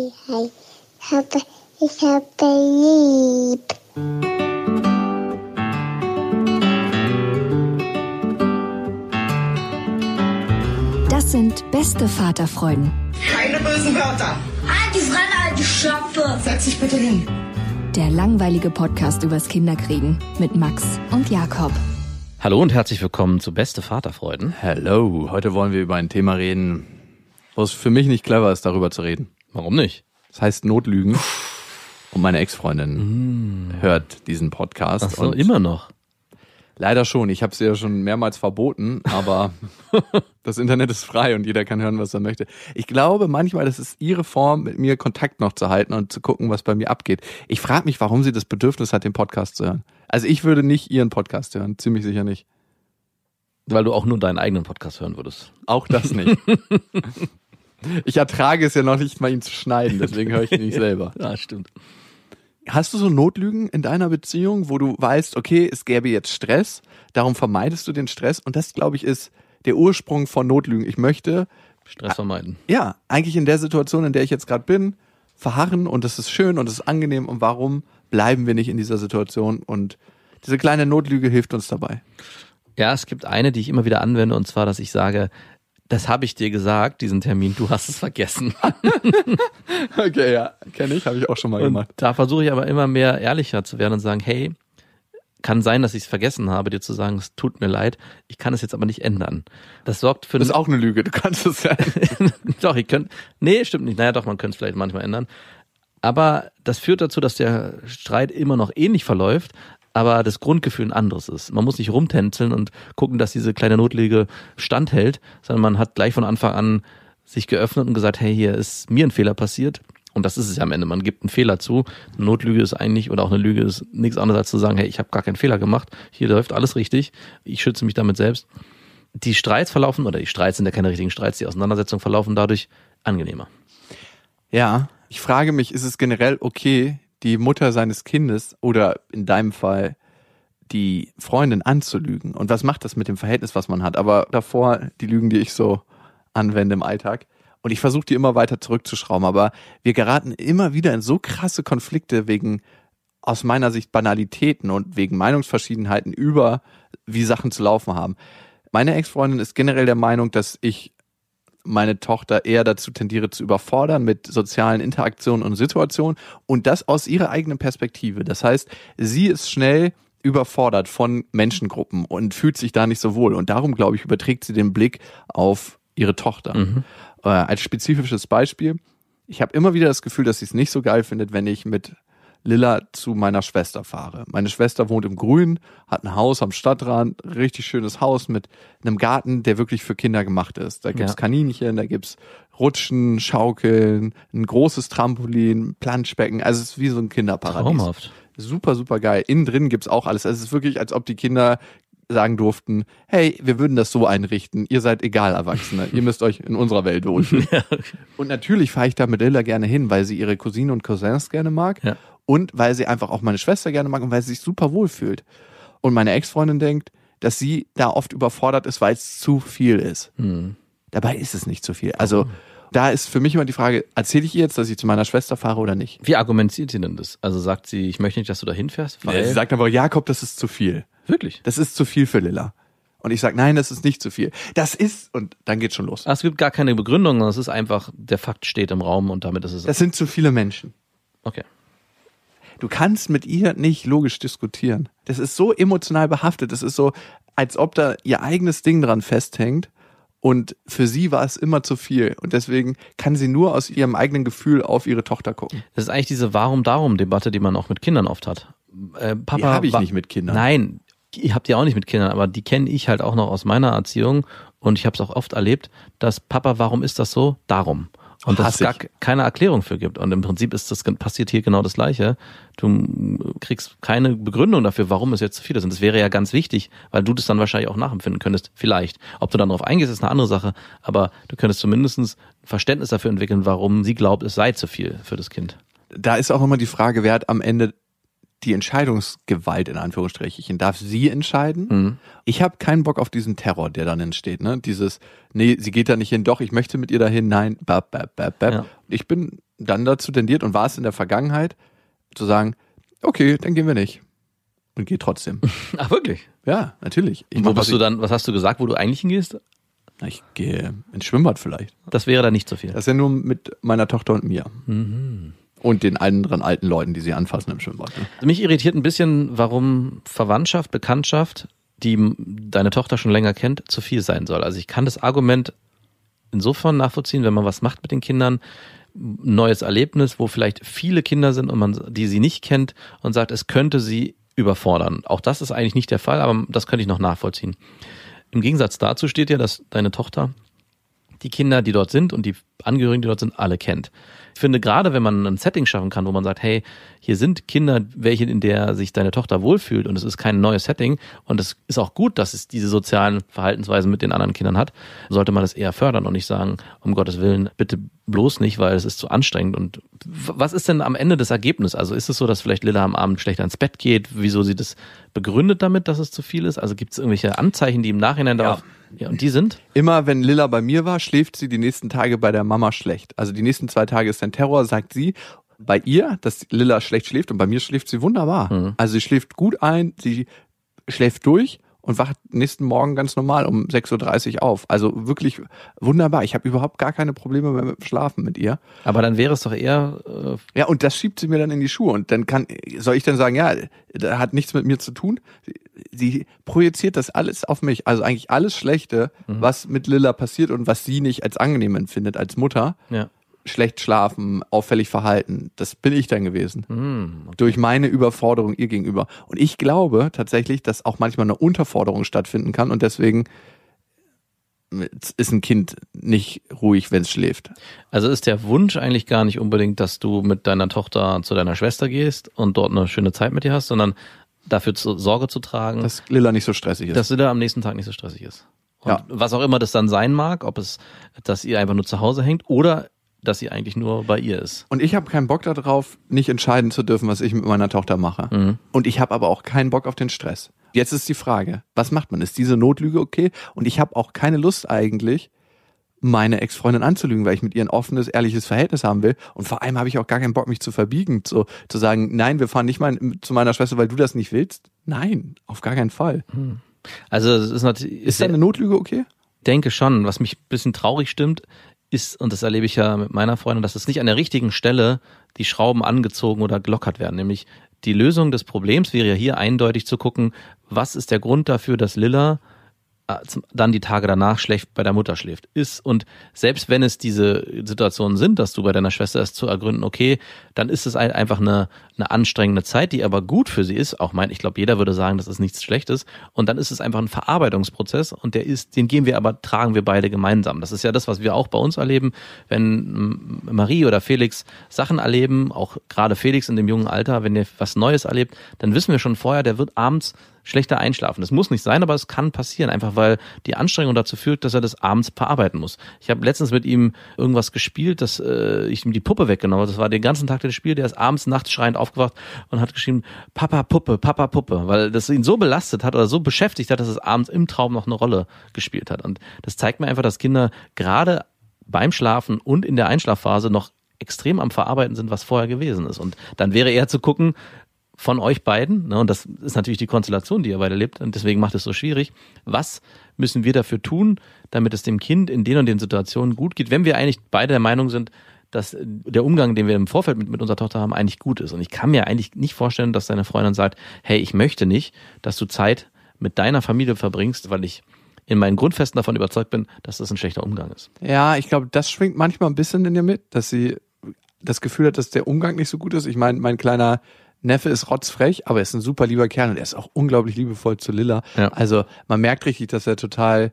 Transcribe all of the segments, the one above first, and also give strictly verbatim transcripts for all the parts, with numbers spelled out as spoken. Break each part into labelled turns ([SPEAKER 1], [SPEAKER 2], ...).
[SPEAKER 1] Hi, hi. Ich habe, ich habe lieb.
[SPEAKER 2] Das sind beste Vaterfreuden.
[SPEAKER 3] Keine bösen Wörter.
[SPEAKER 4] Halt die Fremde, alte Schöpfe.
[SPEAKER 3] Setz dich bitte hin.
[SPEAKER 2] Der langweilige Podcast übers Kinderkriegen mit Max und Jakob.
[SPEAKER 5] Hallo und herzlich willkommen zu Beste Vaterfreuden.
[SPEAKER 6] Hello, heute wollen wir über ein Thema reden, wo es für mich nicht clever ist, darüber zu reden.
[SPEAKER 5] Warum nicht?
[SPEAKER 6] Das heißt Notlügen. Und meine Ex-Freundin mm. hört diesen Podcast.
[SPEAKER 5] Ach so,
[SPEAKER 6] und
[SPEAKER 5] immer noch?
[SPEAKER 6] Leider schon. Ich habe es ja schon mehrmals verboten, aber das Internet ist frei und jeder kann hören, was er möchte. Ich glaube manchmal, das ist ihre Form, mit mir Kontakt noch zu halten und zu gucken, was bei mir abgeht. Ich frage mich, warum sie das Bedürfnis hat, den Podcast zu hören. Also ich würde nicht ihren Podcast hören, ziemlich sicher nicht.
[SPEAKER 5] Weil du auch nur deinen eigenen Podcast hören würdest.
[SPEAKER 6] Auch das nicht. Ich ertrage es ja noch nicht mal, ihn zu schneiden, deswegen höre ich ihn nicht selber.
[SPEAKER 5] Ja, stimmt.
[SPEAKER 6] Hast du so Notlügen in deiner Beziehung, wo du weißt, okay, es gäbe jetzt Stress, darum vermeidest du den Stress und das, glaube ich, ist der Ursprung von Notlügen. Ich möchte
[SPEAKER 5] Stress vermeiden.
[SPEAKER 6] Ja, eigentlich in der Situation, in der ich jetzt gerade bin, verharren und es ist schön und es ist angenehm und warum bleiben wir nicht in dieser Situation und diese kleine Notlüge hilft uns dabei.
[SPEAKER 5] Ja, es gibt eine, die ich immer wieder anwende und zwar, dass ich sage, das habe ich dir gesagt, diesen Termin, du hast es vergessen.
[SPEAKER 6] Okay, ja, kenne ich, habe ich auch schon mal
[SPEAKER 5] und
[SPEAKER 6] gemacht.
[SPEAKER 5] Da versuche ich aber immer mehr ehrlicher zu werden und sagen, hey, kann sein, dass ich es vergessen habe, dir zu sagen, es tut mir leid, ich kann es jetzt aber nicht ändern. Das sorgt für...
[SPEAKER 6] Das ist auch eine Lüge, du kannst es ja.
[SPEAKER 5] Doch, ich könnte... Nee, stimmt nicht. Naja, doch, man könnte es vielleicht manchmal ändern. Aber das führt dazu, dass der Streit immer noch ähnlich verläuft, aber das Grundgefühl ein anderes ist. Man muss nicht rumtänzeln und gucken, dass diese kleine Notlüge standhält, sondern man hat gleich von Anfang an sich geöffnet und gesagt, hey, hier ist mir ein Fehler passiert. Und das ist es ja am Ende. Man gibt einen Fehler zu. Eine Notlüge ist eigentlich, oder auch eine Lüge ist nichts anderes als zu sagen, hey, ich habe gar keinen Fehler gemacht. Hier läuft alles richtig. Ich schütze mich damit selbst. Die Streits verlaufen, oder die Streits sind ja keine richtigen Streits, die Auseinandersetzungen verlaufen dadurch angenehmer.
[SPEAKER 6] Ja, ich frage mich, ist es generell okay, die Mutter seines Kindes oder in deinem Fall die Freundin anzulügen? Und was macht das mit dem Verhältnis, was man hat? Aber davor die Lügen, die ich so anwende im Alltag. Und ich versuche die immer weiter zurückzuschrauben. Aber wir geraten immer wieder in so krasse Konflikte wegen, aus meiner Sicht, Banalitäten und wegen Meinungsverschiedenheiten über, wie Sachen zu laufen haben. Meine Ex-Freundin ist generell der Meinung, dass ich meine Tochter eher dazu tendiere zu überfordern mit sozialen Interaktionen und Situationen und das aus ihrer eigenen Perspektive. Das heißt, sie ist schnell überfordert von Menschengruppen und fühlt sich da nicht so wohl und darum, glaube ich, überträgt sie den Blick auf ihre Tochter. Mhm. Äh, als spezifisches Beispiel, ich habe immer wieder das Gefühl, dass sie es nicht so geil findet, wenn ich mit Lilla zu meiner Schwester fahre. Meine Schwester wohnt im Grün, hat ein Haus am Stadtrand, richtig schönes Haus mit einem Garten, der wirklich für Kinder gemacht ist. Da gibt's ja. Kaninchen, da gibt's Rutschen, Schaukeln, ein großes Trampolin, Planschbecken. Also es ist wie so ein Kinderparadies.
[SPEAKER 5] Traumhaft.
[SPEAKER 6] Super, super geil. Innen drin gibt's auch alles. Also es ist wirklich, als ob die Kinder sagen durften, hey, wir würden das so einrichten, ihr seid egal Erwachsene, ihr müsst euch in unserer Welt wohlfühlen. Ja, okay. Und natürlich fahre ich da mit Lilla gerne hin, weil sie ihre Cousinen und Cousins gerne mag. Ja. Und weil sie einfach auch meine Schwester gerne mag und weil sie sich super wohl fühlt. Und meine Ex-Freundin denkt, dass sie da oft überfordert ist, weil es zu viel ist. Hm. Dabei ist es nicht zu viel. Also da ist für mich immer die Frage, erzähle ich ihr jetzt, dass ich zu meiner Schwester fahre oder nicht?
[SPEAKER 5] Wie argumentiert sie denn das? Also sagt sie, ich möchte nicht, dass du da hinfährst?
[SPEAKER 6] Weil sie sagt aber, Jakob, das ist zu viel.
[SPEAKER 5] Wirklich?
[SPEAKER 6] Das ist zu viel für Lilla. Und ich sage, nein, das ist nicht zu viel. Das ist, und dann geht's schon los.
[SPEAKER 5] Ach, es gibt gar keine Begründung, sondern es ist einfach, der Fakt steht im Raum und damit ist es...
[SPEAKER 6] Das sind zu viele Menschen.
[SPEAKER 5] Okay.
[SPEAKER 6] Du kannst mit ihr nicht logisch diskutieren. Das ist so emotional behaftet. Das ist so, als ob da ihr eigenes Ding dran festhängt. Und für sie war es immer zu viel. Und deswegen kann sie nur aus ihrem eigenen Gefühl auf ihre Tochter gucken.
[SPEAKER 5] Das ist eigentlich diese Warum-Darum-Debatte, die man auch mit Kindern oft hat.
[SPEAKER 6] Äh, Papa, die habe ich wa- nicht mit Kindern.
[SPEAKER 5] Nein, ich habe die auch nicht mit Kindern, aber die kenne ich halt auch noch aus meiner Erziehung. Und ich habe es auch oft erlebt, dass Papa, warum ist das so? Darum. Und dass es gar keine Erklärung für gibt. Und im Prinzip ist das passiert hier genau das Gleiche. Du kriegst keine Begründung dafür, warum es jetzt zu viel ist. Und das wäre ja ganz wichtig, weil du das dann wahrscheinlich auch nachempfinden könntest. Vielleicht. Ob du dann darauf eingehst, ist eine andere Sache. Aber du könntest zumindest ein Verständnis dafür entwickeln, warum sie glaubt, es sei zu viel für das Kind.
[SPEAKER 6] Da ist auch immer die Frage, wer hat am Ende die Entscheidungsgewalt in Anführungsstrichen. Darf sie entscheiden? Mhm. Ich habe keinen Bock auf diesen Terror, der dann entsteht. Ne? Dieses, nee, sie geht da nicht hin, doch, ich möchte mit ihr dahin, nein, bap, bap, bap, bap. Ja. Ich bin dann dazu tendiert und war es in der Vergangenheit, zu sagen, okay, dann gehen wir nicht. Und geh trotzdem.
[SPEAKER 5] Ach, wirklich?
[SPEAKER 6] Ja, natürlich. Ich
[SPEAKER 5] Und wo
[SPEAKER 6] mach, was
[SPEAKER 5] bist du
[SPEAKER 6] ich-
[SPEAKER 5] dann, was hast du gesagt, wo du eigentlich hingehst?
[SPEAKER 6] Na, Ich gehe ins Schwimmbad vielleicht.
[SPEAKER 5] Das wäre dann nicht so viel.
[SPEAKER 6] Das ist ja nur mit meiner Tochter und mir.
[SPEAKER 5] Mhm.
[SPEAKER 6] Und den anderen alten Leuten, die sie anfassen im Schwimmbad. Ne?
[SPEAKER 5] Also mich irritiert ein bisschen, warum Verwandtschaft, Bekanntschaft, die m- deine Tochter schon länger kennt, zu viel sein soll. Also ich kann das Argument insofern nachvollziehen, wenn man was macht mit den Kindern, ein neues Erlebnis, wo vielleicht viele Kinder sind und man die sie nicht kennt und sagt, es könnte sie überfordern. Auch das ist eigentlich nicht der Fall, aber das könnte ich noch nachvollziehen. Im Gegensatz dazu steht ja, dass deine Tochter die Kinder, die dort sind und die Angehörigen, die dort sind, alle kennt. Ich finde, gerade wenn man ein Setting schaffen kann, wo man sagt, hey, hier sind Kinder, welche, in der sich deine Tochter wohlfühlt und es ist kein neues Setting und es ist auch gut, dass es diese sozialen Verhaltensweisen mit den anderen Kindern hat, sollte man das eher fördern und nicht sagen, um Gottes Willen, bitte bloß nicht, weil es ist zu anstrengend. Und w- was ist denn am Ende das Ergebnis? Also ist es so, dass vielleicht Lilla am Abend schlechter ins Bett geht? Wieso sie das begründet damit, dass es zu viel ist? Also gibt es irgendwelche Anzeichen, die im Nachhinein darauf... Ja, und die sind?
[SPEAKER 6] Immer wenn Lilla bei mir war, schläft sie die nächsten Tage bei der Mama schlecht. Also die nächsten zwei Tage ist ein Terror, sagt sie. Bei ihr, dass Lilla schlecht schläft und bei mir schläft sie wunderbar.
[SPEAKER 5] Mhm.
[SPEAKER 6] Also sie schläft gut ein, sie schläft durch und wacht nächsten Morgen ganz normal um sechs Uhr dreißig auf. Also wirklich wunderbar. Ich habe überhaupt gar keine Probleme mehr mit dem Schlafen mit ihr.
[SPEAKER 5] Aber dann wäre es doch eher... Äh,
[SPEAKER 6] Ja, und das schiebt sie mir dann in die Schuhe. Und dann kann, soll ich dann sagen, ja, das hat nichts mit mir zu tun. Sie, sie projiziert das alles auf mich. Also eigentlich alles Schlechte,
[SPEAKER 5] Mhm.
[SPEAKER 6] was mit Lilla passiert und was sie nicht als angenehm empfindet als Mutter.
[SPEAKER 5] ja.
[SPEAKER 6] Schlecht schlafen, auffällig verhalten. Das bin ich dann gewesen.
[SPEAKER 5] Hm, okay.
[SPEAKER 6] Durch meine Überforderung ihr gegenüber. Und ich glaube tatsächlich, dass auch manchmal eine Unterforderung stattfinden kann und deswegen ist ein Kind nicht ruhig, wenn es schläft.
[SPEAKER 5] Also ist der Wunsch eigentlich gar nicht unbedingt, dass du mit deiner Tochter zu deiner Schwester gehst und dort eine schöne Zeit mit ihr hast, sondern dafür zu, Sorge zu tragen,
[SPEAKER 6] Dass Lilla nicht so stressig ist.
[SPEAKER 5] dass Lilla am nächsten Tag nicht so stressig ist. Und
[SPEAKER 6] Ja.
[SPEAKER 5] was auch immer das dann sein mag, ob es, dass ihr einfach nur zu Hause hängt oder dass sie eigentlich nur bei ihr ist.
[SPEAKER 6] Und ich habe keinen Bock darauf, nicht entscheiden zu dürfen, was ich mit meiner Tochter mache.
[SPEAKER 5] Mhm.
[SPEAKER 6] Und ich habe aber auch keinen Bock auf den Stress. Jetzt ist die Frage, was macht man? Ist diese Notlüge okay? Und ich habe auch keine Lust eigentlich, meine Ex-Freundin anzulügen, weil ich mit ihr ein offenes, ehrliches Verhältnis haben will. Und vor allem habe ich auch gar keinen Bock, mich zu verbiegen, so, zu sagen, nein, wir fahren nicht mal zu meiner Schwester, weil du das nicht willst. Nein, auf gar keinen Fall.
[SPEAKER 5] Also es ist natürlich...
[SPEAKER 6] Ist deine Notlüge okay?
[SPEAKER 5] denke schon, was mich ein bisschen traurig stimmt, ist, und das erlebe ich ja mit meiner Freundin, dass es nicht an der richtigen Stelle die Schrauben angezogen oder gelockert werden. Nämlich die Lösung des Problems wäre ja hier eindeutig zu gucken, was ist der Grund dafür, dass Lilla dann die Tage danach schlecht bei der Mutter schläft. Ist, und selbst wenn es diese Situationen sind, dass du bei deiner Schwester es zu ergründen, okay, dann ist es einfach eine, eine anstrengende Zeit, die aber gut für sie ist. Auch mein, ich glaube, jeder würde sagen, das ist nichts Schlechtes. Und dann ist es einfach ein Verarbeitungsprozess und der ist, den gehen wir aber, tragen wir beide gemeinsam. Das ist ja das, was wir auch bei uns erleben, wenn Marie oder Felix Sachen erleben, auch gerade Felix in dem jungen Alter, wenn der was Neues erlebt, dann wissen wir schon vorher, der wird abends schlechter einschlafen. Das muss nicht sein, aber es kann passieren, einfach weil die Anstrengung dazu führt, dass er das abends verarbeiten muss. Ich habe letztens mit ihm irgendwas gespielt, dass äh, ich ihm die Puppe weggenommen habe. Das war den ganzen Tag das Spiel, der ist abends, nachts schreiend aufgewacht und hat geschrieben, Papa Puppe, Papa Puppe, weil das ihn so belastet hat oder so beschäftigt hat, dass es abends im Traum noch eine Rolle gespielt hat. Und das zeigt mir einfach, dass Kinder gerade beim Schlafen und in der Einschlafphase noch extrem am Verarbeiten sind, was vorher gewesen ist. Und dann wäre eher zu gucken, von euch beiden, ne, und das ist natürlich die Konstellation, die ihr beide lebt, und deswegen macht es so schwierig. Was müssen wir dafür tun, damit es dem Kind in den und den Situationen gut geht, wenn wir eigentlich beide der Meinung sind, dass der Umgang, den wir im Vorfeld mit, mit unserer Tochter haben, eigentlich gut ist. Und ich kann mir eigentlich nicht vorstellen, dass deine Freundin sagt, hey, ich möchte nicht, dass du Zeit mit deiner Familie verbringst, weil ich in meinen Grundfesten davon überzeugt bin, dass das ein schlechter Umgang ist.
[SPEAKER 6] Ja, ich glaube, das schwingt manchmal ein bisschen in dir mit, dass sie das Gefühl hat, dass der Umgang nicht so gut ist. Ich meine, mein kleiner Neffe ist rotzfrech, aber er ist ein super lieber Kerl und er ist auch unglaublich liebevoll zu Lilla.
[SPEAKER 5] Ja.
[SPEAKER 6] Also man merkt richtig, dass er total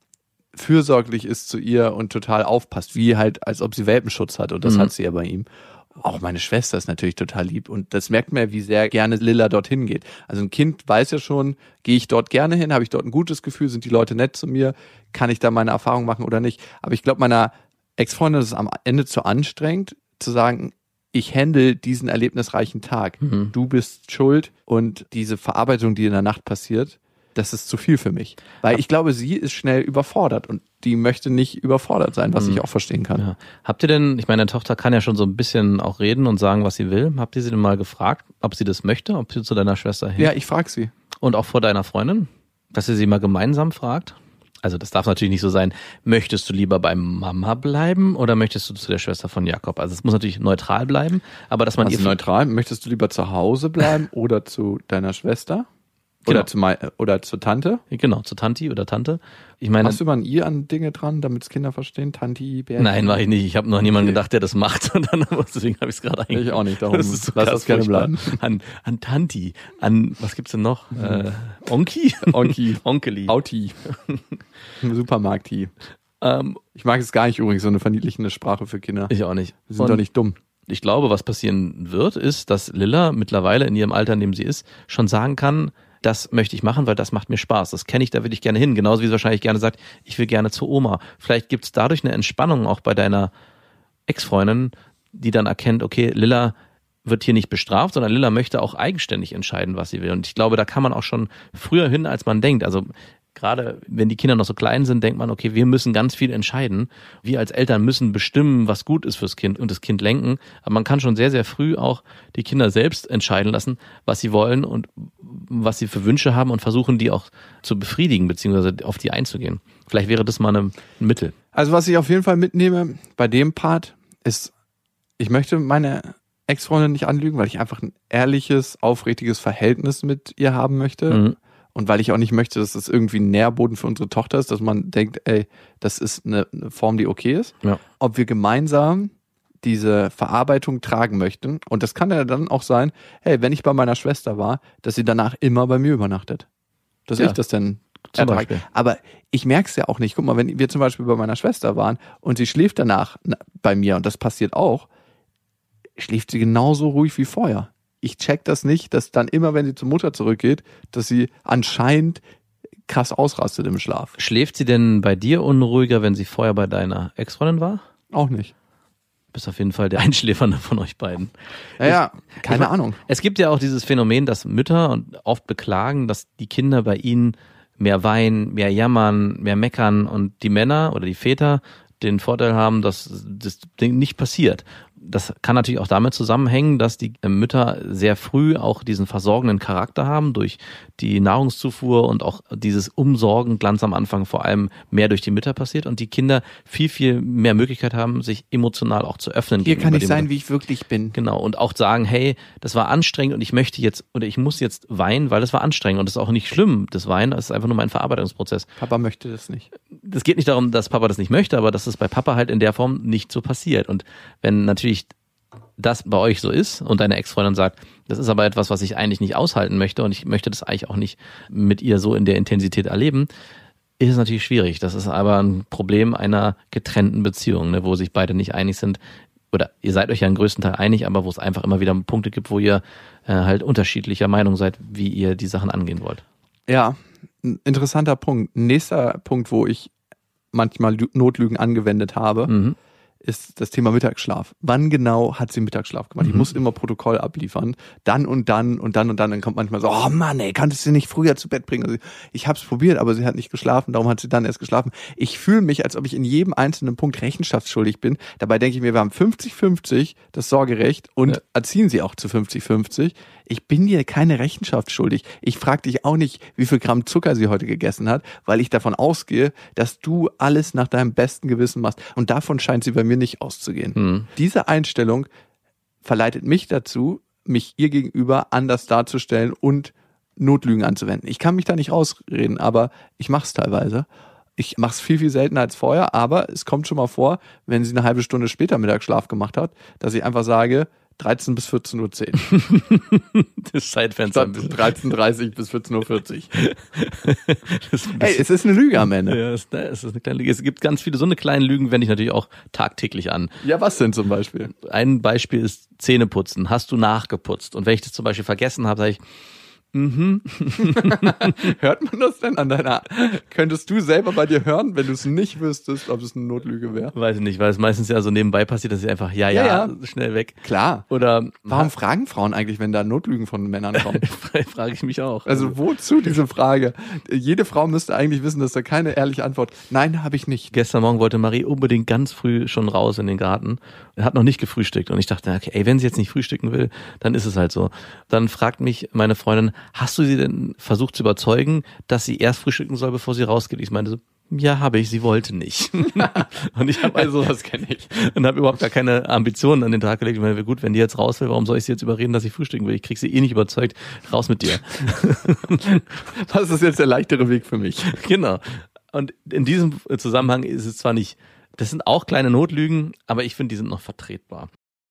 [SPEAKER 6] fürsorglich ist zu ihr und total aufpasst, wie halt, als ob sie Welpenschutz hat, und das
[SPEAKER 5] Mhm.
[SPEAKER 6] hat sie ja bei ihm. Auch meine Schwester ist natürlich total lieb und das merkt man ja, wie sehr gerne Lilla dorthin geht. Also ein Kind weiß ja schon, gehe ich dort gerne hin, habe ich dort ein gutes Gefühl, sind die Leute nett zu mir, kann ich da meine Erfahrung machen oder nicht. Aber ich glaube, meiner Ex-Freundin ist es am Ende zu anstrengend, zu sagen, ich handle diesen erlebnisreichen Tag.
[SPEAKER 5] Mhm.
[SPEAKER 6] Du bist schuld und diese Verarbeitung, die in der Nacht passiert, das ist zu viel für mich. Weil ich glaube, sie ist schnell überfordert und die möchte nicht überfordert sein, was
[SPEAKER 5] Mhm.
[SPEAKER 6] ich auch verstehen kann.
[SPEAKER 5] Ja. Habt ihr denn, ich meine, deine Tochter kann ja schon so ein bisschen auch reden und sagen, was sie will. Habt ihr sie denn mal gefragt, ob sie das möchte, ob sie zu deiner Schwester hin?
[SPEAKER 6] Ja, ich frage sie.
[SPEAKER 5] Und auch vor deiner Freundin, dass ihr sie mal gemeinsam fragt? Also das darf natürlich nicht so sein, möchtest du lieber bei Mama bleiben oder möchtest du zu der Schwester von Jakob? Also es muss natürlich neutral bleiben, aber dass man
[SPEAKER 6] Also
[SPEAKER 5] ihr
[SPEAKER 6] neutral, möchtest du lieber zu Hause bleiben oder zu deiner Schwester? Oder,
[SPEAKER 5] Genau.
[SPEAKER 6] zu mein, oder zur Tante?
[SPEAKER 5] Genau, zu Tanti oder Tante. Ich meine,
[SPEAKER 6] Hast du mal ein I an Dinge dran, damit es Kinder verstehen? Tanti, Bär?
[SPEAKER 5] nein, mache ich nicht. Ich habe noch niemanden
[SPEAKER 6] Okay.
[SPEAKER 5] gedacht, der das macht. Und dann, deswegen habe ich es gerade eigentlich.
[SPEAKER 6] Ich auch nicht, darum
[SPEAKER 5] das ist so
[SPEAKER 6] lass
[SPEAKER 5] krass
[SPEAKER 6] das gerne
[SPEAKER 5] furchtbar.
[SPEAKER 6] bleiben.
[SPEAKER 5] An, an Tanti, an, was gibt's denn noch? Äh, Onki?
[SPEAKER 6] Onki.
[SPEAKER 5] Onkeli.
[SPEAKER 6] Auti. Supermarkt-I.
[SPEAKER 5] Ähm,
[SPEAKER 6] Ich mag es gar nicht übrigens, so eine verniedlichende Sprache für Kinder.
[SPEAKER 5] ich auch nicht.
[SPEAKER 6] Wir sind
[SPEAKER 5] Und
[SPEAKER 6] doch nicht dumm.
[SPEAKER 5] ich glaube, was passieren wird, ist, dass Lilla mittlerweile in ihrem Alter, in dem sie ist, schon sagen kann, das möchte ich machen, weil das macht mir Spaß. Das kenne ich, da will ich gerne hin. Genauso wie sie wahrscheinlich gerne sagt, ich will gerne zu Oma. Vielleicht gibt es dadurch eine Entspannung auch bei deiner Ex-Freundin, die dann erkennt, okay, Lilla wird hier nicht bestraft, sondern Lilla möchte auch eigenständig entscheiden, was sie will. Und ich glaube, da kann man auch schon früher hin, als man denkt. Also gerade wenn die Kinder noch so klein sind, denkt man, okay, wir müssen ganz viel entscheiden. Wir als Eltern müssen bestimmen, was gut ist fürs Kind und das Kind lenken. Aber man kann schon sehr, sehr früh auch die Kinder selbst entscheiden lassen, was sie wollen und was sie für Wünsche haben und versuchen, die auch zu befriedigen, beziehungsweise auf die einzugehen. Vielleicht wäre das mal ein Mittel.
[SPEAKER 6] Also was ich auf jeden Fall mitnehme bei dem Part ist, ich möchte meine Ex-Freundin nicht anlügen, weil ich einfach ein ehrliches, aufrichtiges Verhältnis mit ihr haben möchte.
[SPEAKER 5] Mhm.
[SPEAKER 6] Und weil ich auch nicht möchte, dass das irgendwie ein Nährboden für unsere Tochter ist, dass man denkt, ey, das ist eine, eine Form, die okay ist.
[SPEAKER 5] Ja.
[SPEAKER 6] Ob wir gemeinsam diese Verarbeitung tragen möchten. Und das kann ja dann auch sein, hey, wenn ich bei meiner Schwester war, dass sie danach immer bei mir übernachtet. Dass
[SPEAKER 5] Ja.
[SPEAKER 6] ich das dann
[SPEAKER 5] Zum
[SPEAKER 6] ertrage.
[SPEAKER 5] Beispiel.
[SPEAKER 6] Aber ich merke es ja auch nicht. Guck mal, wenn wir zum Beispiel bei meiner Schwester waren und sie schläft danach na, bei mir, und das passiert auch, schläft sie genauso ruhig wie vorher. Ich check das nicht, dass dann immer, wenn sie zur Mutter zurückgeht, dass sie anscheinend krass ausrastet im Schlaf.
[SPEAKER 5] Schläft sie denn bei dir unruhiger, wenn sie vorher bei deiner Ex-Freundin war?
[SPEAKER 6] Auch nicht.
[SPEAKER 5] Du bist auf jeden Fall der Einschläfernde von euch beiden.
[SPEAKER 6] Naja, keine
[SPEAKER 5] Ich mein,
[SPEAKER 6] Ahnung.
[SPEAKER 5] Es gibt ja auch dieses Phänomen, dass Mütter und oft beklagen, dass die Kinder bei ihnen mehr weinen, mehr jammern, mehr meckern und die Männer oder die Väter den Vorteil haben, dass das Ding nicht passiert. Das kann natürlich auch damit zusammenhängen, dass die Mütter sehr früh auch diesen versorgenden Charakter haben durch die Nahrungszufuhr und auch dieses Umsorgen ganz am Anfang vor allem mehr durch die Mütter passiert und die Kinder viel, viel mehr Möglichkeit haben, sich emotional auch zu öffnen.
[SPEAKER 6] Hier kann
[SPEAKER 5] gegenüber
[SPEAKER 6] ich
[SPEAKER 5] dem
[SPEAKER 6] sein,
[SPEAKER 5] Mutter.
[SPEAKER 6] wie ich wirklich bin.
[SPEAKER 5] Genau, und auch sagen, hey, das war anstrengend und ich möchte jetzt oder ich muss jetzt weinen, weil das war anstrengend und das ist auch nicht schlimm, das Weinen, das ist einfach nur mein Verarbeitungsprozess.
[SPEAKER 6] Papa möchte das nicht.
[SPEAKER 5] Es geht nicht darum, dass Papa das nicht möchte, aber dass es bei Papa halt in der Form nicht so passiert. Und wenn natürlich das bei euch so ist und deine Ex-Freundin sagt, das ist aber etwas, was ich eigentlich nicht aushalten möchte und ich möchte das eigentlich auch nicht mit ihr so in der Intensität erleben, ist es natürlich schwierig. Das ist aber ein Problem einer getrennten Beziehung, ne, wo sich beide nicht einig sind. Oder ihr seid euch ja im größten Teil einig, aber wo es einfach immer wieder Punkte gibt, wo ihr äh, halt unterschiedlicher Meinung seid, wie ihr die Sachen angehen wollt.
[SPEAKER 6] Ja, ein interessanter Punkt. Nächster Punkt, wo ich manchmal Lü- Notlügen angewendet habe,
[SPEAKER 5] Mhm.
[SPEAKER 6] ist das Thema Mittagsschlaf. Wann genau hat sie Mittagsschlaf gemacht? Ich muss immer Protokoll abliefern. Dann und dann und dann und dann. Dann kommt manchmal so, oh Mann, ey, kannst du sie nicht früher zu Bett bringen? Also ich habe es probiert, aber sie hat nicht geschlafen. Darum hat sie dann erst geschlafen. Ich fühle mich, als ob ich in jedem einzelnen Punkt rechenschaftsschuldig bin. Dabei denke ich mir, wir haben fünfzig fünfzig das Sorgerecht und
[SPEAKER 5] Ja.
[SPEAKER 6] erziehen sie auch zu fünfzig fünfzig. Ich bin dir keine Rechenschaft schuldig. Ich frage dich auch nicht, wie viel Gramm Zucker sie heute gegessen hat, weil ich davon ausgehe, dass du alles nach deinem besten Gewissen machst. Und davon scheint sie bei mir nicht auszugehen.
[SPEAKER 5] Mhm.
[SPEAKER 6] Diese Einstellung verleitet mich dazu, mich ihr gegenüber anders darzustellen und Notlügen anzuwenden. Ich kann mich da nicht rausreden, aber ich mache es teilweise. Ich mache es viel, viel seltener als vorher, aber es kommt schon mal vor, wenn sie eine halbe Stunde später Mittagsschlaf gemacht hat, dass ich einfach sage, dreizehn bis vierzehn Uhr zehn.
[SPEAKER 5] Das Zeitfenster ein
[SPEAKER 6] Statt
[SPEAKER 5] bisschen.
[SPEAKER 6] dreizehn Uhr dreißig bis vierzehn Uhr vierzig.
[SPEAKER 5] Das ist ein
[SPEAKER 6] Ey,
[SPEAKER 5] bisschen-
[SPEAKER 6] es ist eine Lüge am Ende.
[SPEAKER 5] Ja, es ist, es ist eine kleine Lüge. Es gibt ganz viele, so eine kleine Lügen wende ich natürlich auch tagtäglich an.
[SPEAKER 6] Ja, was denn zum Beispiel?
[SPEAKER 5] Ein Beispiel ist Zähneputzen. Hast du nachgeputzt? Und wenn ich das zum Beispiel vergessen habe, sage ich, Mhm.
[SPEAKER 6] Hört man das denn an deiner... Könntest du selber bei dir hören, wenn du es nicht wüsstest, ob es eine Notlüge wäre?
[SPEAKER 5] Weiß ich nicht, weil es meistens ja so nebenbei passiert, dass sie einfach, ja, ja,
[SPEAKER 6] Ja, ja.
[SPEAKER 5] schnell weg.
[SPEAKER 6] Klar.
[SPEAKER 5] Oder
[SPEAKER 6] Warum fragen Frauen eigentlich, wenn da Notlügen von Männern kommen?
[SPEAKER 5] frage ich mich auch.
[SPEAKER 6] Also wozu diese Frage? Jede Frau müsste eigentlich wissen, dass da keine ehrliche Antwort. Nein, habe ich nicht.
[SPEAKER 5] Gestern Morgen wollte Marie unbedingt ganz früh schon raus in den Garten. Er hat noch nicht gefrühstückt. Und ich dachte, okay, ey, wenn sie jetzt nicht frühstücken will, dann ist es halt so. Dann fragt mich meine Freundin, hast du sie denn versucht zu überzeugen, dass sie erst frühstücken soll, bevor sie rausgeht? Ich meinte so, ja, habe ich, sie wollte nicht. Und ich habe also was kenne ich. Und habe überhaupt gar keine Ambitionen an den Tag gelegt. Ich meine, gut, wenn die jetzt raus will, warum soll ich sie jetzt überreden, dass sie frühstücken will? Ich krieg sie eh nicht überzeugt. Raus mit dir.
[SPEAKER 6] Was ist jetzt der leichtere Weg für mich?
[SPEAKER 5] Genau. Und in diesem Zusammenhang ist es zwar nicht, das sind auch kleine Notlügen, aber ich finde, die sind noch vertretbar.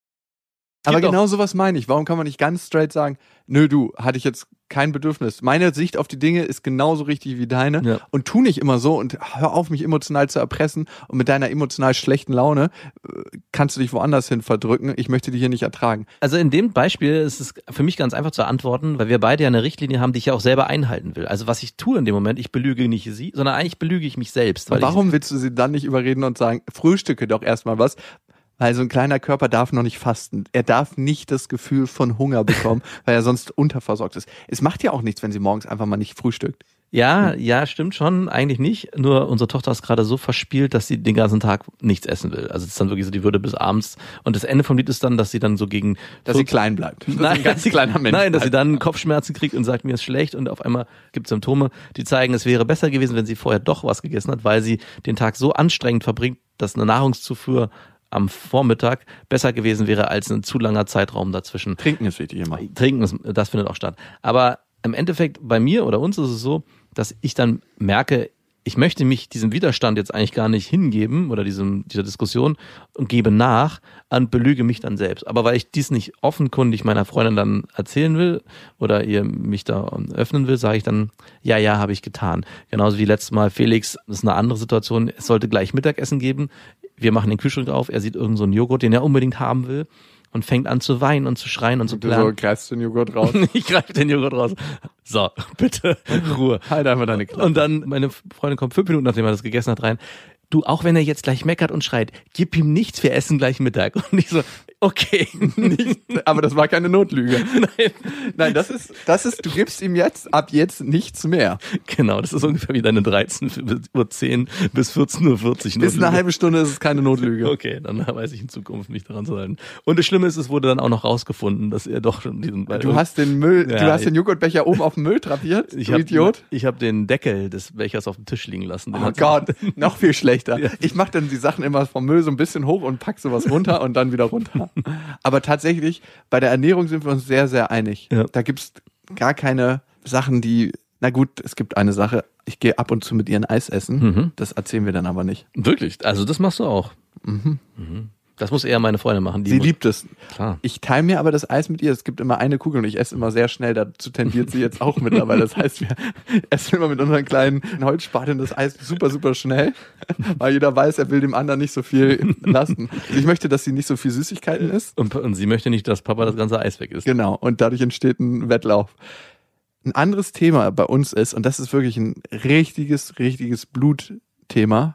[SPEAKER 6] Aber
[SPEAKER 5] Gibt
[SPEAKER 6] genau sowas meine ich. Warum kann man nicht ganz straight sagen, nö, du, hatte ich jetzt kein Bedürfnis. Meine Sicht auf die Dinge ist genauso richtig wie deine
[SPEAKER 5] Ja.
[SPEAKER 6] und tu nicht immer so und hör auf, mich emotional zu erpressen und mit deiner emotional schlechten Laune äh, kannst du dich woanders hin verdrücken. Ich möchte die hier nicht ertragen.
[SPEAKER 5] Also in dem Beispiel ist es für mich ganz einfach zu antworten, weil wir beide ja eine Richtlinie haben, die ich ja auch selber einhalten will. Also was ich tue in dem Moment, ich belüge nicht sie, sondern eigentlich belüge ich mich selbst. Weil
[SPEAKER 6] Und warum willst du sie dann nicht überreden und sagen, frühstücke doch erstmal was? Weil so ein kleiner Körper darf noch nicht fasten. Er darf nicht das Gefühl von Hunger bekommen, weil er sonst unterversorgt ist. Es macht ja auch nichts, wenn sie morgens einfach mal nicht frühstückt.
[SPEAKER 5] Ja, ja, stimmt schon, eigentlich nicht. Nur unsere Tochter ist gerade so verspielt, dass sie den ganzen Tag nichts essen will. Also es ist dann wirklich so, die würde bis abends. Und das Ende vom Lied ist dann, dass sie dann so gegen...
[SPEAKER 6] Dass sie klein bleibt. Dass
[SPEAKER 5] Nein,
[SPEAKER 6] sie ein ganz kleiner Mensch
[SPEAKER 5] nein, dass sie
[SPEAKER 6] bleibt.
[SPEAKER 5] dann Kopfschmerzen kriegt und sagt, mir ist schlecht und auf einmal gibt es Symptome, die zeigen, es wäre besser gewesen, wenn sie vorher doch was gegessen hat, weil sie den Tag so anstrengend verbringt, dass eine Nahrungszufuhr am Vormittag besser gewesen wäre als ein zu langer Zeitraum dazwischen.
[SPEAKER 6] Trinken ist wichtig immer.
[SPEAKER 5] Trinken, ist, das findet auch statt. Aber im Endeffekt bei mir oder uns ist es so, dass ich dann merke, ich möchte mich diesem Widerstand jetzt eigentlich gar nicht hingeben oder diesem, dieser Diskussion und gebe nach und belüge mich dann selbst. Aber weil ich dies nicht offenkundig meiner Freundin dann erzählen will oder ihr mich da öffnen will, sage ich dann, ja, ja, habe ich getan. Genauso wie letztes Mal Felix, das ist eine andere Situation, es sollte gleich Mittagessen geben. Wir machen den Kühlschrank auf, er sieht irgendeinen so einen Joghurt, den er unbedingt haben will und fängt an zu weinen und zu schreien und zu
[SPEAKER 6] Du
[SPEAKER 5] planen.
[SPEAKER 6] so greifst den Joghurt raus.
[SPEAKER 5] Ich greife den Joghurt raus. So, bitte, Ruhe.
[SPEAKER 6] Halt einfach deine Klappe.
[SPEAKER 5] Und dann, meine Freundin kommt fünf Minuten, nachdem er das gegessen hat, rein. Du, auch wenn er jetzt gleich meckert und schreit, gib ihm nichts, wir essen gleich Mittag. Und ich so, okay.
[SPEAKER 6] Nicht, aber das war keine Notlüge.
[SPEAKER 5] Nein.
[SPEAKER 6] Nein, das ist, das ist, du gibst ihm jetzt, ab jetzt nichts mehr.
[SPEAKER 5] Genau, das ist ungefähr wie deine dreizehn Uhr zehn bis vierzehn Uhr vierzig.
[SPEAKER 6] Bis eine halbe Stunde ist es keine Notlüge.
[SPEAKER 5] Okay, dann weiß ich in Zukunft mich daran zu halten. Und das Schlimme ist, es wurde dann auch noch rausgefunden, dass er doch schon diesen...
[SPEAKER 6] Du hast den Müll,
[SPEAKER 5] Ja,
[SPEAKER 6] du hast
[SPEAKER 5] ich-
[SPEAKER 6] den Joghurtbecher oben auf dem Müll trapiert,
[SPEAKER 5] Ich
[SPEAKER 6] du
[SPEAKER 5] hab,
[SPEAKER 6] Idiot.
[SPEAKER 5] Ich habe den Deckel des Bechers auf dem Tisch liegen lassen. Den
[SPEAKER 6] Oh
[SPEAKER 5] hat-
[SPEAKER 6] Gott, noch viel schlechter.
[SPEAKER 5] Ja.
[SPEAKER 6] Ich mache dann die Sachen immer vom Müll so ein bisschen hoch und pack sowas runter und dann wieder runter. Aber tatsächlich, bei der Ernährung sind wir uns sehr, sehr einig.
[SPEAKER 5] Ja.
[SPEAKER 6] Da gibt's gar keine Sachen, die, na gut, es gibt eine Sache, ich gehe ab und zu mit ihr ein Eis essen,
[SPEAKER 5] Mhm.
[SPEAKER 6] das erzählen wir dann aber nicht.
[SPEAKER 5] Wirklich? Also das machst du auch? Mhm. Das muss eher meine Freundin machen. Die
[SPEAKER 6] Sie
[SPEAKER 5] muss-
[SPEAKER 6] liebt es.
[SPEAKER 5] Klar.
[SPEAKER 6] Ich teile mir aber das Eis mit ihr. Es gibt immer eine Kugel und ich esse immer sehr schnell. Dazu tendiert sie jetzt auch mittlerweile. Das heißt, wir essen immer mit unseren kleinen Holzspateln das Eis super, super schnell, weil jeder weiß, er will dem anderen nicht so viel lassen. Also ich möchte, dass sie nicht so viel Süßigkeiten isst.
[SPEAKER 5] Und, und sie möchte nicht, dass Papa das ganze Eis weg ist.
[SPEAKER 6] Genau. Und dadurch entsteht ein Wettlauf. Ein anderes Thema bei uns ist, und das ist wirklich ein richtiges, richtiges Blutthema,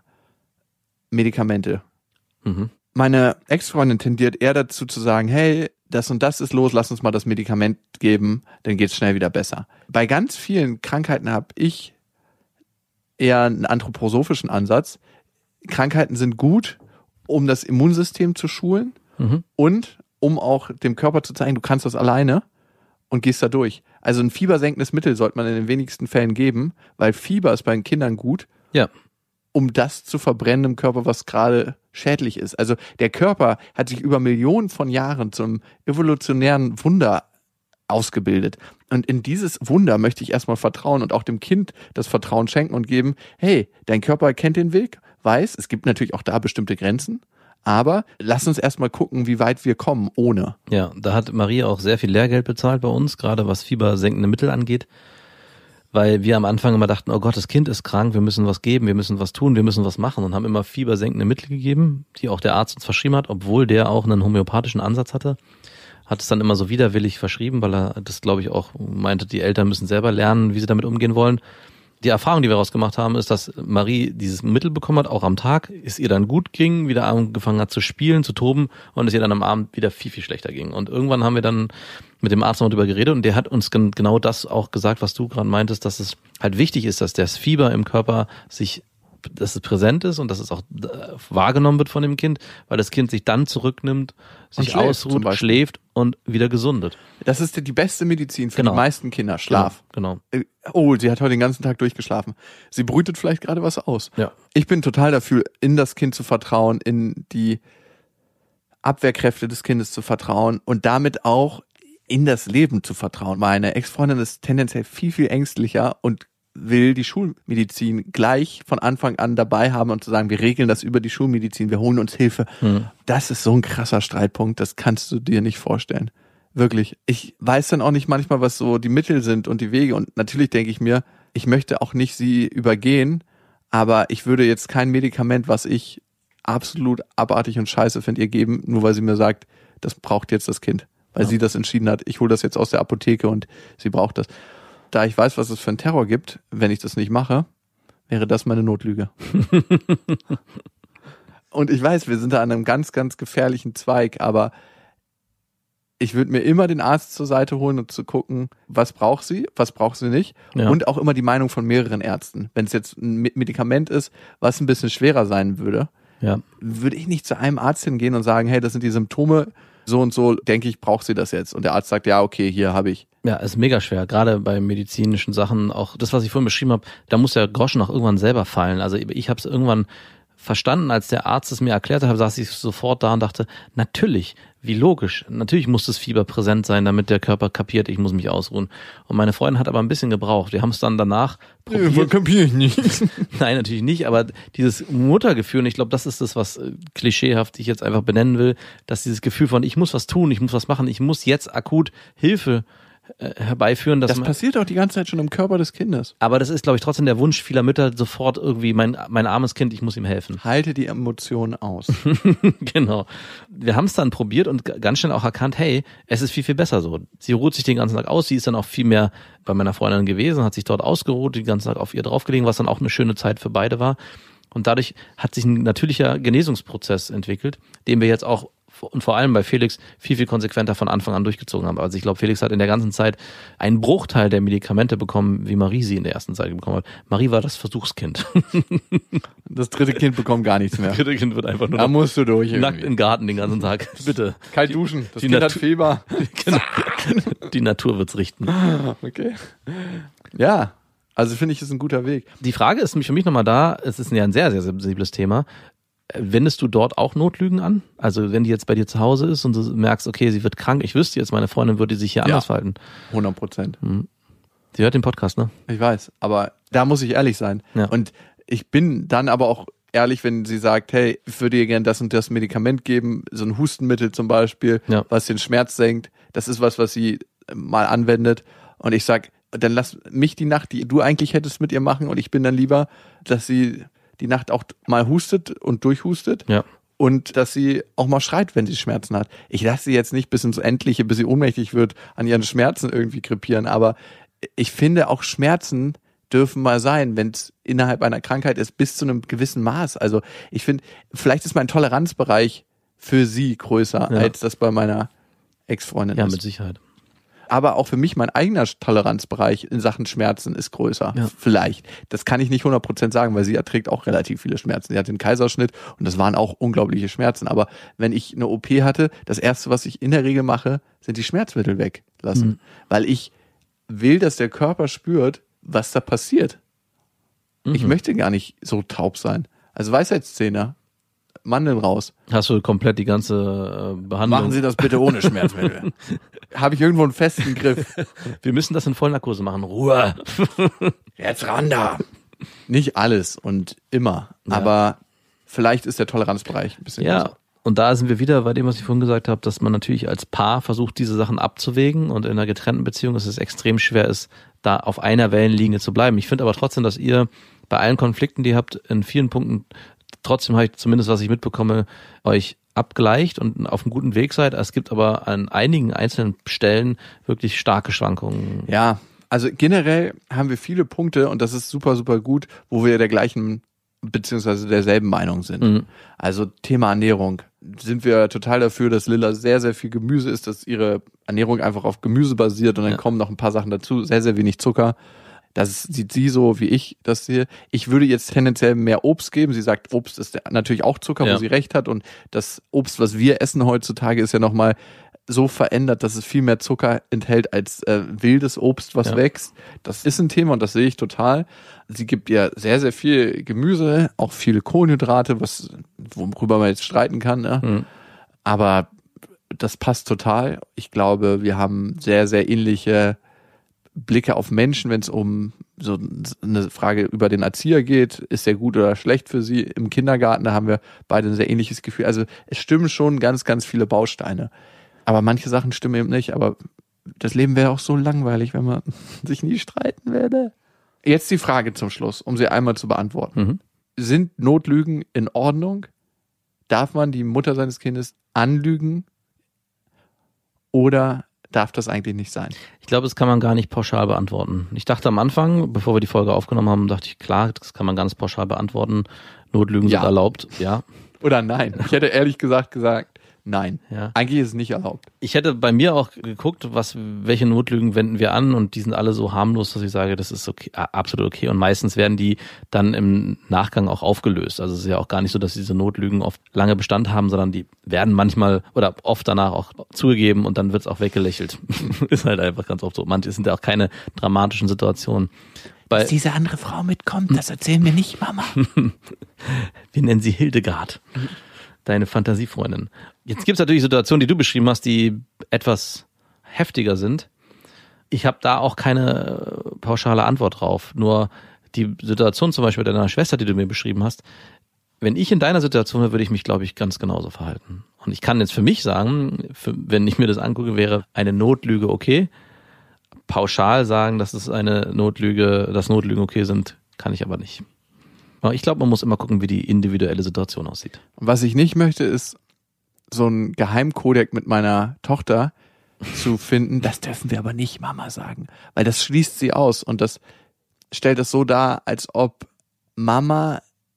[SPEAKER 6] Medikamente.
[SPEAKER 5] Mhm.
[SPEAKER 6] Meine Ex-Freundin tendiert eher dazu zu sagen, hey, das und das ist los, lass uns mal das Medikament geben, dann geht's schnell wieder besser. Bei ganz vielen Krankheiten habe ich eher einen anthroposophischen Ansatz. Krankheiten sind gut, um das Immunsystem zu schulen
[SPEAKER 5] Mhm.
[SPEAKER 6] und um auch dem Körper zu zeigen, du kannst das alleine und gehst da durch. Also ein fiebersenkendes Mittel sollte man in den wenigsten Fällen geben, weil Fieber ist bei den Kindern gut,
[SPEAKER 5] Ja.
[SPEAKER 6] um das zu verbrennen im Körper, was gerade schädlich ist. Also der Körper hat sich über Millionen von Jahren zum evolutionären Wunder ausgebildet. Und in dieses Wunder möchte ich erstmal vertrauen und auch dem Kind das Vertrauen schenken und geben, hey, dein Körper kennt den Weg, weiß, es gibt natürlich auch da bestimmte Grenzen, aber lass uns erstmal gucken, wie weit wir kommen ohne.
[SPEAKER 5] Ja, da hat Maria auch sehr viel Lehrgeld bezahlt bei uns, gerade was fiebersenkende Mittel angeht. Weil wir am Anfang immer dachten, oh Gott, das Kind ist krank, wir müssen was geben, wir müssen was tun, wir müssen was machen und haben immer fiebersenkende Mittel gegeben, die auch der Arzt uns verschrieben hat, obwohl der auch einen homöopathischen Ansatz hatte. hat es dann immer so widerwillig verschrieben, weil er das, glaube ich, auch meinte, die Eltern müssen selber lernen, wie sie damit umgehen wollen. Die Erfahrung, die wir rausgemacht haben, ist, dass Marie dieses Mittel bekommen hat, auch am Tag, es ihr dann gut ging, wieder angefangen hat zu spielen, zu toben und es ihr dann am Abend wieder viel, viel schlechter ging. Und irgendwann haben wir dann mit dem Arzt noch drüber geredet und der hat uns genau das auch gesagt, was du gerade meintest, dass es halt wichtig ist, dass das Fieber im Körper sich, dass es präsent ist und dass es auch wahrgenommen wird von dem Kind, weil das Kind sich dann zurücknimmt, sich
[SPEAKER 6] schläft,
[SPEAKER 5] ausruht, schläft und wieder gesundet.
[SPEAKER 6] Das ist die beste Medizin für
[SPEAKER 5] Genau.
[SPEAKER 6] die meisten Kinder, Schlaf.
[SPEAKER 5] Genau.
[SPEAKER 6] Oh, sie hat heute den ganzen Tag durchgeschlafen. Sie brütet vielleicht gerade was aus.
[SPEAKER 5] Ja.
[SPEAKER 6] Ich bin total dafür, in das Kind zu vertrauen, in die Abwehrkräfte des Kindes zu vertrauen und damit auch in das Leben zu vertrauen. Meine Ex-Freundin ist tendenziell viel, viel ängstlicher und will die Schulmedizin gleich von Anfang an dabei haben und zu sagen, wir regeln das über die Schulmedizin, wir holen uns Hilfe. Hm. Das ist so ein krasser Streitpunkt, das kannst du dir nicht vorstellen. Wirklich. Ich weiß dann auch nicht manchmal, was so die Mittel sind und die Wege und natürlich denke ich mir, ich möchte auch nicht sie übergehen, aber ich würde jetzt kein Medikament, was ich absolut abartig und scheiße finde, ihr geben, nur weil sie mir sagt, das braucht jetzt das Kind, weil ja. sie das entschieden hat. Ich hole das jetzt aus der Apotheke und sie braucht das. Da ich weiß, was es für einen Terror gibt, wenn ich das nicht mache, wäre das meine Notlüge. Und ich weiß, wir sind da an einem ganz, ganz gefährlichen Zweig, aber ich würde mir immer den Arzt zur Seite holen und zu gucken, was braucht sie, was braucht sie nicht. Ja. Und auch immer die Meinung von mehreren Ärzten. Wenn es jetzt ein Medikament ist, was ein bisschen schwerer sein würde, ja. würde ich nicht zu einem Arzt hingehen und sagen, hey, das sind die Symptome, so und so, denke ich, braucht sie das jetzt. Und der Arzt sagt, ja, okay, hier habe ich.
[SPEAKER 5] Ja, ist mega schwer, gerade bei medizinischen Sachen, auch das, was ich vorhin beschrieben habe, da muss der Groschen auch irgendwann selber fallen. Also ich habe es irgendwann verstanden, als der Arzt es mir erklärt hat, saß ich sofort da und dachte, natürlich, wie logisch, natürlich muss das Fieber präsent sein, damit der Körper kapiert, ich muss mich ausruhen. Und meine Freundin hat aber ein bisschen gebraucht. Wir haben es dann danach probiert.
[SPEAKER 6] Ja, kapiere ich nicht.
[SPEAKER 5] Nein, natürlich nicht, aber dieses Muttergefühl, und ich glaube, das ist das, was klischeehaft ich jetzt einfach benennen will, dass dieses Gefühl von, ich muss was tun, ich muss was machen, ich muss jetzt akut Hilfe herbeiführen. Dass
[SPEAKER 6] das man, passiert auch die ganze Zeit schon im Körper des Kindes.
[SPEAKER 5] Aber das ist, glaube ich, trotzdem der Wunsch vieler Mütter, sofort irgendwie, mein, mein armes Kind, ich muss ihm helfen.
[SPEAKER 6] Halte die Emotionen aus.
[SPEAKER 5] Genau. Wir haben es dann probiert und ganz schnell auch erkannt, hey, es ist viel, viel besser so. Sie ruht sich den ganzen Tag aus, sie ist dann auch viel mehr bei meiner Freundin gewesen, hat sich dort ausgeruht, den ganzen Tag auf ihr draufgelegen, was dann auch eine schöne Zeit für beide war. Und dadurch hat sich ein natürlicher Genesungsprozess entwickelt, den wir jetzt auch und vor allem bei Felix viel, viel konsequenter von Anfang an durchgezogen haben. Also ich glaube, Felix hat in der ganzen Zeit einen Bruchteil der Medikamente bekommen, wie Marie sie in der ersten Zeit bekommen hat. Marie war das Versuchskind.
[SPEAKER 6] Das dritte Kind bekommt gar nichts mehr.
[SPEAKER 5] Das dritte Kind wird einfach nur
[SPEAKER 6] da musst du durch
[SPEAKER 5] nackt
[SPEAKER 6] irgendwie.
[SPEAKER 5] im Garten den ganzen Tag. Bitte.
[SPEAKER 6] Kalt duschen. Das
[SPEAKER 5] die
[SPEAKER 6] Kind
[SPEAKER 5] Natu-
[SPEAKER 6] hat Fieber.
[SPEAKER 5] Genau. Die Natur wird's richten.
[SPEAKER 6] Okay. Ja, also finde ich, ist ein guter Weg.
[SPEAKER 5] Die Frage ist für mich nochmal da, es ist ja ein sehr, sehr sensibles Thema. Wendest du dort auch Notlügen an? Also wenn die jetzt bei dir zu Hause ist und du merkst, okay, sie wird krank, ich wüsste jetzt, meine Freundin würde sich hier anders
[SPEAKER 6] ja,
[SPEAKER 5] verhalten.
[SPEAKER 6] hundert Prozent.
[SPEAKER 5] Mhm. Sie hört den Podcast, ne?
[SPEAKER 6] Ich weiß, aber da muss ich ehrlich sein.
[SPEAKER 5] Ja.
[SPEAKER 6] Und ich bin dann aber auch ehrlich, wenn sie sagt, hey, ich würde dir gerne das und das Medikament geben, so ein Hustenmittel zum Beispiel, ja. was den Schmerz senkt. Das ist was, was sie mal anwendet. Und ich sag, dann lass mich die Nacht, die du eigentlich hättest mit ihr machen, und ich bin dann lieber, dass sie die Nacht auch mal hustet und durchhustet.
[SPEAKER 5] Ja.
[SPEAKER 6] Und dass sie auch mal schreit, wenn sie Schmerzen hat. Ich lasse sie jetzt nicht bis ins Endliche, bis sie ohnmächtig wird, an ihren Schmerzen irgendwie krepieren. Aber ich finde, auch Schmerzen dürfen mal sein, wenn es innerhalb einer Krankheit ist, bis zu einem gewissen Maß. Also ich finde, vielleicht ist mein Toleranzbereich für sie größer, ja. als das bei meiner Ex-Freundin
[SPEAKER 5] ja,
[SPEAKER 6] ist.
[SPEAKER 5] Ja, mit Sicherheit.
[SPEAKER 6] Aber auch für mich, mein eigener Toleranzbereich in Sachen Schmerzen ist größer. Ja. Vielleicht. Das kann ich nicht hundert Prozent sagen, weil sie erträgt auch relativ viele Schmerzen. Sie hat den Kaiserschnitt und das waren auch unglaubliche Schmerzen. Aber wenn ich eine O P hatte, das Erste, was ich in der Regel mache, sind die Schmerzmittel weglassen. Mhm. Weil ich will, dass der Körper spürt, was da passiert. Mhm. Ich möchte gar nicht so taub sein. Also Weisheitszähne, Mandeln raus.
[SPEAKER 5] Hast du komplett die ganze äh, Behandlung?
[SPEAKER 6] Machen Sie das bitte ohne Schmerzmittel. Habe ich irgendwo einen festen Griff.
[SPEAKER 5] Wir müssen das in Vollnarkose machen. Ruhe.
[SPEAKER 6] Jetzt ran da. Nicht alles und immer. Ja. Aber vielleicht ist der Toleranzbereich ein bisschen
[SPEAKER 5] ja.
[SPEAKER 6] größer.
[SPEAKER 5] Und da sind wir wieder bei dem, was ich vorhin gesagt habe, dass man natürlich als Paar versucht, diese Sachen abzuwägen, und in einer getrennten Beziehung ist es extrem schwer ist, da auf einer Wellenlinie zu bleiben. Ich finde aber trotzdem, dass ihr bei allen Konflikten, die ihr habt, in vielen Punkten, trotzdem habe ich zumindest, was ich mitbekomme, euch abgleicht und auf einem guten Weg seid. Es gibt aber an einigen einzelnen Stellen wirklich starke Schwankungen.
[SPEAKER 6] Ja, also generell haben wir viele Punkte und das ist super, super gut, wo wir der gleichen beziehungsweise derselben Meinung sind. Mhm. Also Thema Ernährung. Sind wir total dafür, dass Lilla sehr, sehr viel Gemüse isst, dass ihre Ernährung einfach auf Gemüse basiert und dann ja. kommen noch ein paar Sachen dazu, sehr, sehr wenig Zucker. Das sieht sie so, wie ich das sehe. Ich würde jetzt tendenziell mehr Obst geben. Sie sagt, Obst ist natürlich auch Zucker, ja. wo sie recht hat. Und das Obst, was wir essen heutzutage, ist ja nochmal so verändert, dass es viel mehr Zucker enthält als äh, wildes Obst, was ja. wächst. Das ist ein Thema und das sehe ich total. Sie gibt ihr sehr, sehr viel Gemüse, auch viele Kohlenhydrate, was worüber man jetzt streiten kann. Ne? Mhm. Aber das passt total. Ich glaube, wir haben sehr, sehr ähnliche Blicke auf Menschen, wenn es um so eine Frage über den Erzieher geht. Ist er gut oder schlecht für sie? Im Kindergarten, da haben wir beide ein sehr ähnliches Gefühl. Also es stimmen schon ganz, ganz viele Bausteine. Aber manche Sachen stimmen eben nicht. Aber das Leben wäre auch so langweilig, wenn man sich nie streiten würde. Jetzt die Frage zum Schluss, um sie einmal zu beantworten. Mhm. Sind Notlügen in Ordnung? Darf man die Mutter seines Kindes anlügen? Oder darf das eigentlich nicht sein?
[SPEAKER 5] Ich glaube, das kann man gar nicht pauschal beantworten. Ich dachte am Anfang, bevor wir die Folge aufgenommen haben, dachte ich, klar, das kann man ganz pauschal beantworten. Notlügen ja. sind erlaubt, ja.
[SPEAKER 6] Oder nein. Ich hätte ehrlich gesagt gesagt, nein.
[SPEAKER 5] Ja.
[SPEAKER 6] Eigentlich ist es nicht erlaubt.
[SPEAKER 5] Ich hätte bei mir auch geguckt, was, welche Notlügen wenden wir an und die sind alle so harmlos, dass ich sage, das ist okay, absolut okay. Und meistens werden die dann im Nachgang auch aufgelöst. Also es ist ja auch gar nicht so, dass diese Notlügen oft lange Bestand haben, sondern die werden manchmal oder oft danach auch zugegeben und dann wird es auch weggelächelt. Ist halt einfach ganz oft so. Manche sind ja auch keine dramatischen Situationen.
[SPEAKER 6] Dass diese andere Frau mitkommt, das erzählen wir nicht, Mama.
[SPEAKER 5] Wir nennen sie Hildegard. Deine Fantasiefreundin. Jetzt gibt es natürlich Situationen, die du beschrieben hast, die etwas heftiger sind. Ich habe da auch keine pauschale Antwort drauf. Nur die Situation zum Beispiel deiner Schwester, die du mir beschrieben hast, wenn ich in deiner Situation wäre, würde ich mich, glaube ich, ganz genauso verhalten. Und ich kann jetzt für mich sagen, für, wenn ich mir das angucke, wäre eine Notlüge okay. Pauschal sagen, dass es eine Notlüge, dass Notlügen okay sind, kann ich aber nicht. Aber ich glaube, man muss immer gucken, wie die individuelle Situation aussieht.
[SPEAKER 6] Was ich nicht möchte, ist so ein Geheimkodex mit meiner Tochter zu finden. Das dürfen wir aber nicht Mama sagen, weil das schließt sie aus und das stellt es so dar, als ob Mama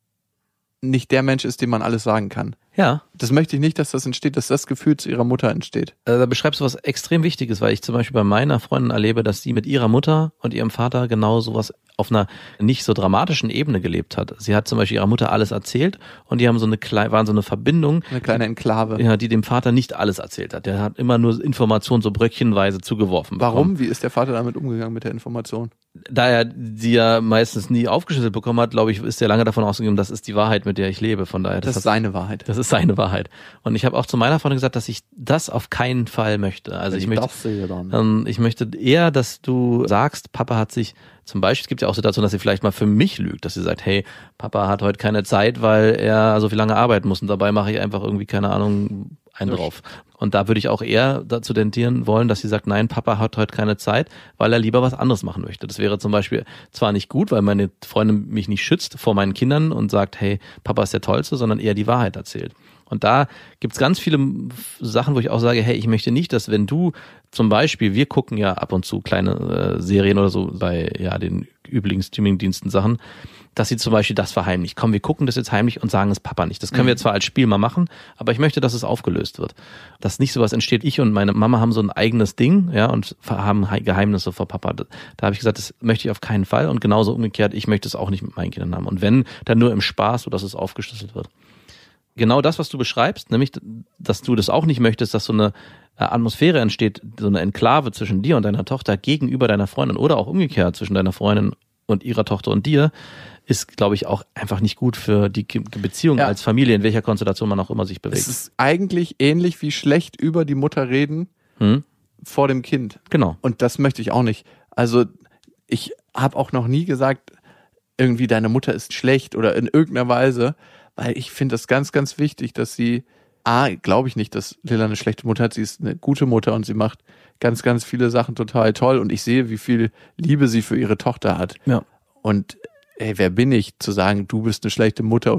[SPEAKER 6] nicht der Mensch ist, dem man alles sagen kann.
[SPEAKER 5] Ja.
[SPEAKER 6] Das möchte ich nicht, dass das entsteht, dass das Gefühl zu ihrer Mutter entsteht.
[SPEAKER 5] Also da beschreibst du was extrem Wichtiges, weil ich zum Beispiel bei meiner Freundin erlebe, dass sie mit ihrer Mutter und ihrem Vater genau sowas auf einer nicht so dramatischen Ebene gelebt hat. Sie hat zum Beispiel ihrer Mutter alles erzählt und die haben so eine kleine, waren so eine Verbindung.
[SPEAKER 6] Eine kleine Enklave.
[SPEAKER 5] Ja, die dem Vater nicht alles erzählt hat. Der hat immer nur Informationen so bröckchenweise zugeworfen bekommen.
[SPEAKER 6] Warum? Wie ist der Vater damit umgegangen mit der Information?
[SPEAKER 5] Da er sie ja meistens nie aufgeschlüsselt bekommen hat, glaube ich, ist er lange davon ausgegangen, das ist die Wahrheit, mit der ich lebe. Von daher,
[SPEAKER 6] das, das ist
[SPEAKER 5] hat,
[SPEAKER 6] seine Wahrheit.
[SPEAKER 5] Das ist seine Wahrheit. Und ich habe auch zu meiner Freundin gesagt, dass ich das auf keinen Fall möchte. Also ich, ich möchte, ähm, ich möchte eher, dass du sagst, Papa hat sich zum Beispiel, es gibt ja auch Situationen, dass sie vielleicht mal für mich lügt, dass sie sagt, hey, Papa hat heute keine Zeit, weil er so viel lange arbeiten muss und dabei mache ich einfach irgendwie, keine Ahnung, einen drauf. Und da würde ich auch eher dazu tendieren wollen, dass sie sagt, nein, Papa hat heute keine Zeit, weil er lieber was anderes machen möchte. Das wäre zum Beispiel zwar nicht gut, weil meine Freundin mich nicht schützt vor meinen Kindern und sagt, hey, Papa ist der Tollste, sondern eher die Wahrheit erzählt. Und da gibt's ganz viele Sachen, wo ich auch sage, hey, ich möchte nicht, dass wenn du zum Beispiel, wir gucken ja ab und zu kleine äh, Serien oder so bei ja den üblichen Streamingdiensten Sachen, dass sie zum Beispiel das verheimlichen. Komm, wir gucken das jetzt heimlich und sagen es Papa nicht. Das können mhm. wir zwar als Spiel mal machen, aber ich möchte, dass es aufgelöst wird. Dass nicht sowas entsteht. Ich und meine Mama haben so ein eigenes Ding, ja, und haben Geheimnisse vor Papa. Da habe ich gesagt, das möchte ich auf keinen Fall. Und genauso umgekehrt, ich möchte es auch nicht mit meinen Kindern haben. Und wenn, dann nur im Spaß, so dass es aufgeschlüsselt wird. Genau das, was du beschreibst, nämlich, dass du das auch nicht möchtest, dass so eine Atmosphäre entsteht, so eine Enklave zwischen dir und deiner Tochter gegenüber deiner Freundin oder auch umgekehrt zwischen deiner Freundin und ihrer Tochter und dir, ist, glaube ich, auch einfach nicht gut für die Beziehung ja. als Familie, in welcher Konstellation man auch immer sich bewegt.
[SPEAKER 6] Es ist eigentlich ähnlich wie schlecht über die Mutter reden hm? vor dem Kind.
[SPEAKER 5] Genau.
[SPEAKER 6] Und das möchte ich auch nicht. Also ich habe auch noch nie gesagt, irgendwie deine Mutter ist schlecht oder in irgendeiner Weise, weil ich finde das ganz, ganz wichtig, dass sie, A, glaube ich nicht, dass Lilla eine schlechte Mutter hat, sie ist eine gute Mutter und sie macht ganz, ganz viele Sachen total toll und ich sehe, wie viel Liebe sie für ihre Tochter hat.
[SPEAKER 5] Ja.
[SPEAKER 6] Und ey, wer bin ich, zu sagen, du bist eine schlechte Mutter oder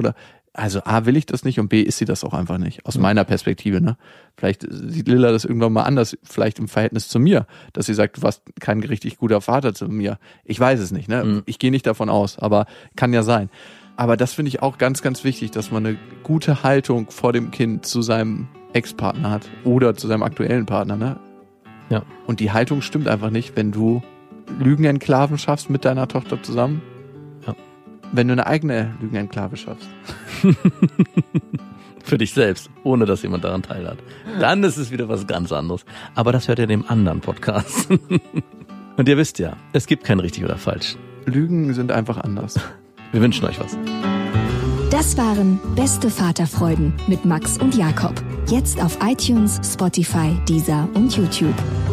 [SPEAKER 6] Also A, will ich das nicht und B, ist sie das auch einfach nicht. Aus meiner Perspektive, ne? Vielleicht sieht Lilla das irgendwann mal anders, vielleicht im Verhältnis zu mir, dass sie sagt, du warst kein richtig guter Vater zu mir. Ich weiß es nicht, ne? Mhm. Ich gehe nicht davon aus, aber kann ja sein. Aber das finde ich auch ganz, ganz wichtig, dass man eine gute Haltung vor dem Kind zu seinem Ex-Partner hat oder zu seinem aktuellen Partner, ne?
[SPEAKER 5] Ja.
[SPEAKER 6] Und die Haltung stimmt einfach nicht, wenn du Lügenenklaven schaffst mit deiner Tochter zusammen.
[SPEAKER 5] Ja.
[SPEAKER 6] Wenn du eine eigene Lügenenklave schaffst.
[SPEAKER 5] Für dich selbst, ohne dass jemand daran teilhat. Dann ist es wieder was ganz anderes. Aber das hört ihr in dem anderen Podcast. Und ihr wisst ja, es gibt kein richtig oder falsch.
[SPEAKER 6] Lügen sind einfach anders.
[SPEAKER 5] Wir wünschen euch was.
[SPEAKER 2] Das waren Beste Vaterfreuden mit Max und Jakob. Jetzt auf iTunes, Spotify, Deezer und YouTube.